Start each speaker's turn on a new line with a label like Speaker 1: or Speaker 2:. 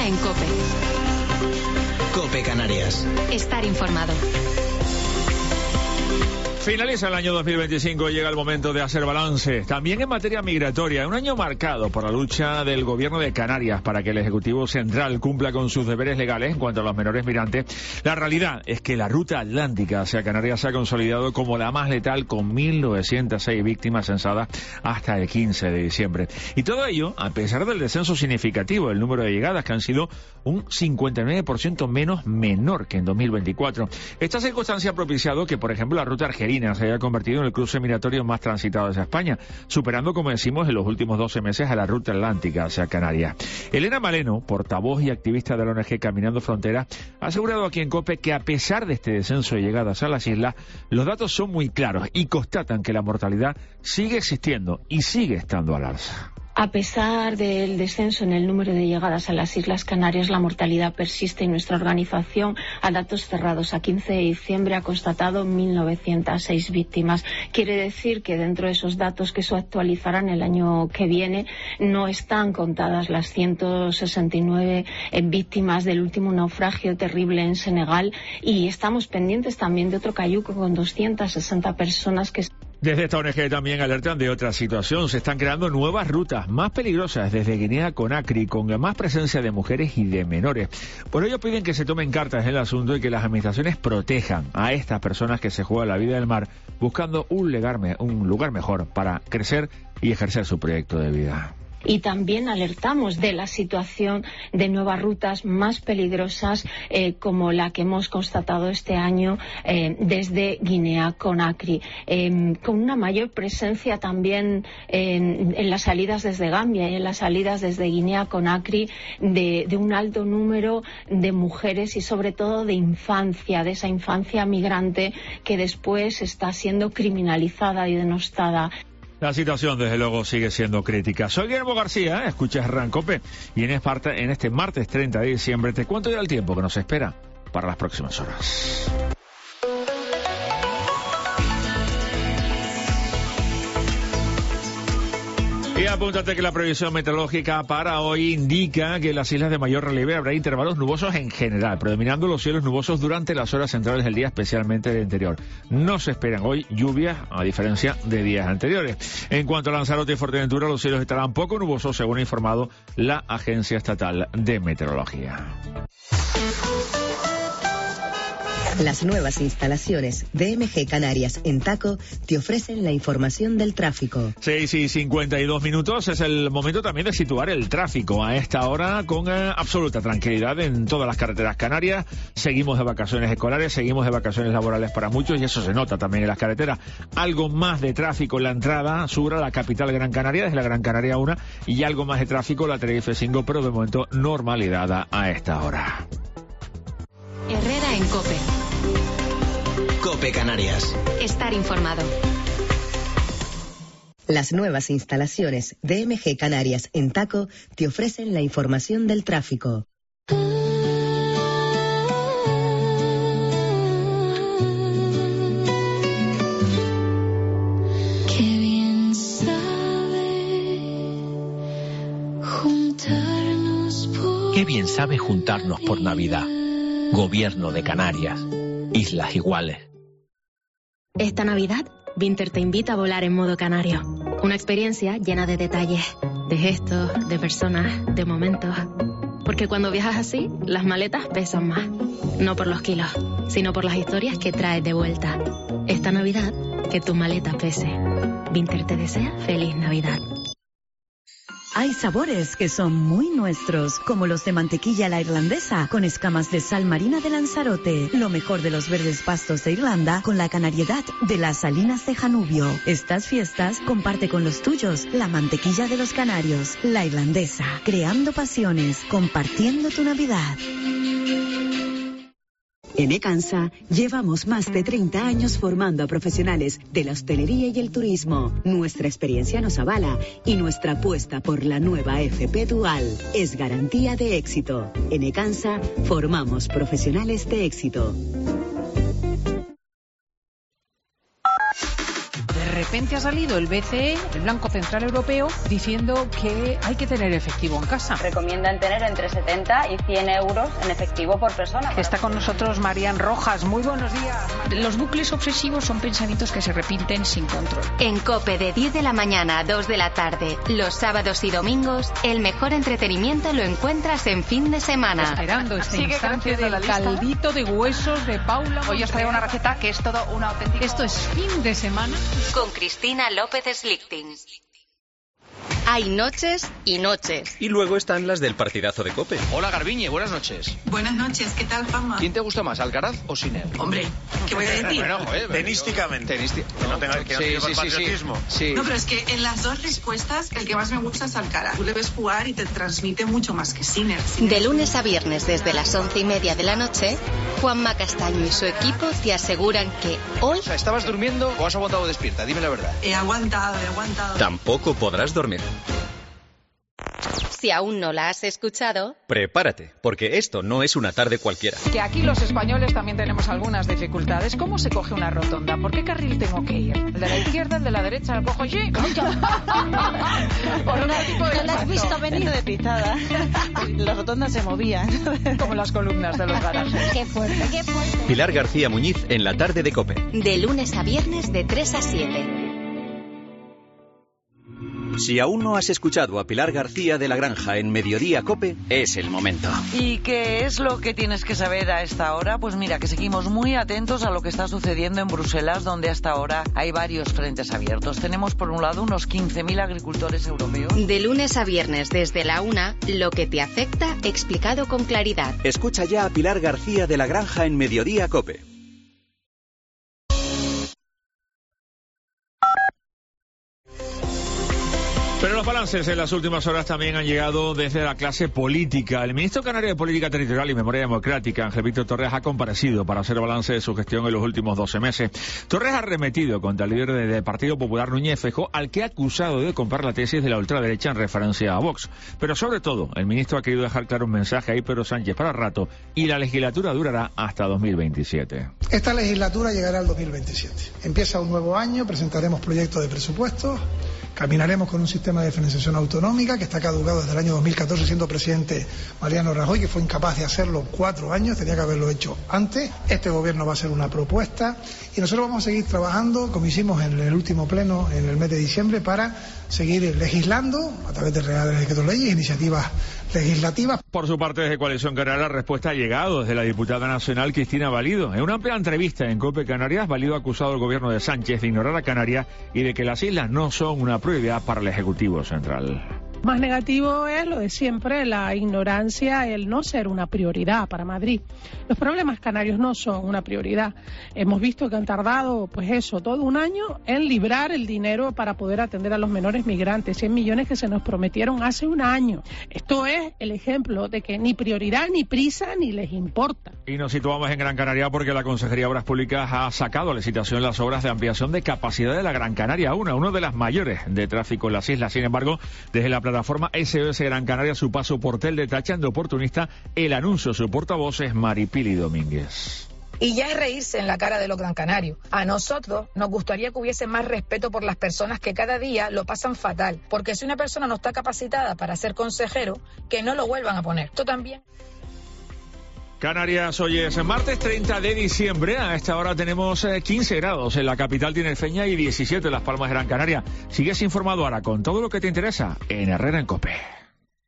Speaker 1: Herrera en COPE.
Speaker 2: COPE Canarias.
Speaker 1: Estar informado.
Speaker 3: Finaliza el año 2025 y llega el momento de hacer balance. También en materia migratoria, un año marcado por la lucha del gobierno de Canarias para que el Ejecutivo Central cumpla con sus deberes legales en cuanto a los menores migrantes. La realidad es que la ruta atlántica hacia Canarias se ha consolidado como la más letal, con 1.906 víctimas censadas hasta el 15 de diciembre. Y todo ello a pesar del descenso significativo del número de llegadas, que han sido un 59% menor que en 2024. Esta circunstancia ha propiciado que, por ejemplo, la ruta argelina se haya convertido en el cruce migratorio más transitado hacia España, superando, como decimos, en los últimos 12 meses a la ruta atlántica hacia Canarias. Elena Maleno, portavoz y activista de la ONG Caminando Fronteras, ha asegurado aquí en COPE que a pesar de este descenso de llegadas a las islas, los datos son muy claros y constatan que la mortalidad sigue existiendo y sigue estando al alza.
Speaker 4: A pesar del descenso en el número de llegadas a las Islas Canarias, la mortalidad persiste y nuestra organización, a datos cerrados a 15 de diciembre, ha constatado 1.906 víctimas. Quiere decir que dentro de esos datos que se actualizarán el año que viene, no están contadas las 169 víctimas del último naufragio terrible en Senegal, y estamos pendientes también de otro cayuco con 260 personas que...
Speaker 3: Desde esta ONG también alertan de otra situación. Se están creando nuevas rutas más peligrosas desde Guinea a Conakry, con más presencia de mujeres y de menores. Por ello piden que se tomen cartas en el asunto y que las administraciones protejan a estas personas que se juegan la vida del mar buscando un lugar mejor para crecer y ejercer su proyecto de vida.
Speaker 4: Y también alertamos de la situación de nuevas rutas más peligrosas, como la que hemos constatado este año desde Guinea a Conakry, con una mayor presencia también en las salidas desde Gambia y en las salidas desde Guinea a Conakry de un alto número de mujeres y sobre todo de infancia, de esa infancia migrante que después está siendo criminalizada y denostada.
Speaker 3: La situación, desde luego, sigue siendo crítica. Soy Guillermo García, escuchas Rancope, y en este martes 30 de diciembre te cuento ya el tiempo que nos espera para las próximas horas. Y apúntate que la previsión meteorológica para hoy indica que en las islas de mayor relieve habrá intervalos nubosos en general, predominando los cielos nubosos durante las horas centrales del día, especialmente del interior. No se esperan hoy lluvias, a diferencia de días anteriores. En cuanto a Lanzarote y Fuerteventura, los cielos estarán poco nubosos, según ha informado la Agencia Estatal de Meteorología.
Speaker 5: Las nuevas instalaciones de DMG Canarias en Taco te ofrecen la información del tráfico.
Speaker 3: 6:52 es el momento también de situar el tráfico a esta hora con absoluta tranquilidad en todas las carreteras canarias. Seguimos de vacaciones escolares, seguimos de vacaciones laborales para muchos y eso se nota también en las carreteras. Algo más de tráfico en la entrada sur a la capital Gran Canaria, desde la Gran Canaria 1, y algo más de tráfico la Tenerife 5, pero de momento normalidad a esta hora.
Speaker 1: Herrera en COPE.
Speaker 2: COPE Canarias.
Speaker 1: Estar informado.
Speaker 5: Las nuevas instalaciones de DMG Canarias en Taco te ofrecen la información del tráfico.
Speaker 6: Qué bien sabe juntarnos por Navidad. Gobierno de Canarias. Islas Iguales.
Speaker 7: Esta Navidad, Vinter te invita a volar en modo canario. Una experiencia llena de detalles, de gestos, de personas, de momentos. Porque cuando viajas así, las maletas pesan más. No por los kilos, sino por las historias que traes de vuelta. Esta Navidad, que tu maleta pese. Vinter te desea feliz Navidad.
Speaker 8: Hay sabores que son muy nuestros, como los de mantequilla a la irlandesa, con escamas de sal marina de Lanzarote. Lo mejor de los verdes pastos de Irlanda, con la canariedad de las salinas de Janubio. Estas fiestas, comparte con los tuyos la mantequilla de los canarios, la irlandesa. Creando pasiones, compartiendo tu Navidad.
Speaker 9: En Ecansa llevamos más de 30 años formando a profesionales de la hostelería y el turismo. Nuestra experiencia nos avala y nuestra apuesta por la nueva FP Dual es garantía de éxito. En Ecansa formamos profesionales de éxito.
Speaker 10: De repente ha salido el BCE, el Banco Central Europeo, diciendo que hay que tener efectivo en casa.
Speaker 11: Recomiendan tener entre 70 y 100 euros en efectivo por persona.
Speaker 10: Está con nosotros Marian Rojas. Muy buenos días.
Speaker 12: Los bucles obsesivos son pensamientos que se repiten sin control.
Speaker 1: En COPE de 10 de la mañana a 2 de la tarde, los sábados y domingos, el mejor entretenimiento lo encuentras en fin de semana.
Speaker 10: Esperando este instante del caldito de huesos de Paula.
Speaker 13: Hoy os traigo una receta que es todo un auténtico...
Speaker 10: Esto es fin de semana.
Speaker 1: Con Cristina López Slichting. Hay noches y noches.
Speaker 14: Y luego están las del partidazo de COPE.
Speaker 15: Hola Garbiñe, buenas noches.
Speaker 16: Buenas noches, ¿qué tal, Juanma?
Speaker 15: ¿Quién te gusta más, Alcaraz o Sinner?
Speaker 16: Hombre, ¿qué voy a decir?
Speaker 15: Bueno, joder,
Speaker 14: tenísticamente. Que no tenga que ir por patriotismo.
Speaker 16: Sí. No, pero es que en las dos respuestas el que más me gusta es Alcaraz. Tú le ves jugar y te transmite mucho más que Sinner.
Speaker 1: De lunes a viernes desde las 11:30 de la noche, Juanma Castaño y su equipo te aseguran que hoy...
Speaker 15: O sea, ¿estabas durmiendo o has aguantado despierta? Dime la verdad.
Speaker 16: He aguantado.
Speaker 14: Tampoco podrás dormir.
Speaker 1: Si aún no la has escuchado...
Speaker 14: Prepárate, porque esto no es una tarde cualquiera.
Speaker 10: Que aquí los españoles también tenemos algunas dificultades. ¿Cómo se coge una rotonda? ¿Por qué carril tengo que ir? ¿El de la izquierda, el de la derecha? ¿El cojo allí?
Speaker 17: No la has visto venir de pitada. Las rotondas se movían.
Speaker 10: Como las columnas de los garajes.
Speaker 17: Qué fuerte.
Speaker 14: Pilar García Muñiz en la tarde de COPE.
Speaker 1: De lunes a viernes de 3 a 7.
Speaker 14: Si aún no has escuchado a Pilar García de la Granja en Mediodía COPE, es el momento.
Speaker 17: ¿Y qué es lo que tienes que saber a esta hora? Pues mira, que seguimos muy atentos a lo que está sucediendo en Bruselas, donde hasta ahora hay varios frentes abiertos. Tenemos por un lado unos 15.000 agricultores europeos.
Speaker 1: De lunes a viernes desde la 1, lo que te afecta explicado con claridad.
Speaker 14: Escucha ya a Pilar García de la Granja en Mediodía COPE.
Speaker 3: Pero los balances en las últimas horas también han llegado desde la clase política. El ministro canario de Política Territorial y Memoria Democrática, Ángel Víctor Torres, ha comparecido para hacer balance de su gestión en los últimos 12 meses. Torres ha arremetido contra el líder del Partido Popular, Núñez Feijóo, al que ha acusado de comprar la tesis de la ultraderecha en referencia a Vox. Pero sobre todo, el ministro ha querido dejar claro un mensaje a Pedro Sánchez para rato y la legislatura durará hasta 2027.
Speaker 18: Esta legislatura llegará al 2027. Empieza un nuevo año, presentaremos proyectos de presupuestos. Caminaremos con un sistema de financiación autonómica que está caducado desde el año 2014, siendo presidente Mariano Rajoy, que fue incapaz de hacerlo 4 años, tenía que haberlo hecho antes. Este gobierno va a hacer una propuesta y nosotros vamos a seguir trabajando, como hicimos en el último pleno en el mes de diciembre, para seguir legislando a través de reales decretos leyes, iniciativas legislativas.
Speaker 3: Por su parte, desde Coalición Canaria, la respuesta ha llegado desde la diputada nacional Cristina Valido. En una amplia entrevista en COPE Canarias, Valido ha acusado al gobierno de Sánchez de ignorar a Canarias y de que las islas no son una prioridad para el Ejecutivo Central.
Speaker 19: Más negativo es lo de siempre, la ignorancia, el no ser una prioridad para Madrid. Los problemas canarios no son una prioridad. Hemos visto que han tardado, pues eso, todo un año en librar el dinero para poder atender a los menores migrantes, 100 millones que se nos prometieron hace un año. Esto es el ejemplo de que ni prioridad, ni prisa, ni les importa.
Speaker 3: Y nos situamos en Gran Canaria porque la Consejería de Obras Públicas ha sacado a licitación las obras de ampliación de capacidad de la Gran Canaria 1, una de las mayores de tráfico en las islas. Sin embargo, desde la plataforma SOS Gran Canaria, su paso por Tel de tachan de oportunista el anuncio. Su portavoz es Maripili Domínguez.
Speaker 20: Y ya es reírse en la cara de los gran canarios. A nosotros nos gustaría que hubiese más respeto por las personas que cada día lo pasan fatal, porque si una persona no está capacitada para ser consejero, que no lo vuelvan a poner. Esto también...
Speaker 3: Canarias, hoy es martes 30 de diciembre. A esta hora tenemos 15 grados en la capital tinerfeña y 17 en Las Palmas de Gran Canaria. Sigues informado ahora con todo lo que te interesa en Herrera en COPE.